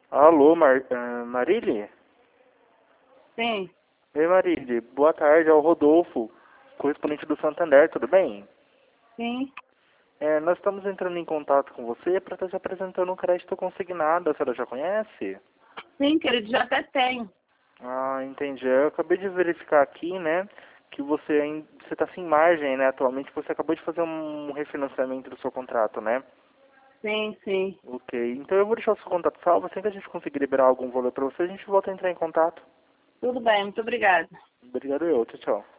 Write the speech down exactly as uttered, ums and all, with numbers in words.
Alô, Mar uh, Marília? Sim, Oi, Marília. Boa tarde, é o Rodolfo, correspondente do Santander, tudo bem? sim, É, nós estamos entrando em contato com você para estar te apresentando um crédito consignado, a senhora já conhece? sim, querido, já até tenho. Ah, entendi. Eu acabei de verificar aqui, né, que você ainda você está sem margem, né, atualmente, você acabou de fazer um refinanciamento do seu contrato, né? Sim, sim. Ok, então eu vou deixar o seu contato salvo, assim que a gente conseguir liberar algum valor para você, a gente volta a entrar em contato. Tudo bem, muito obrigada. Obrigado eu, tchau, tchau.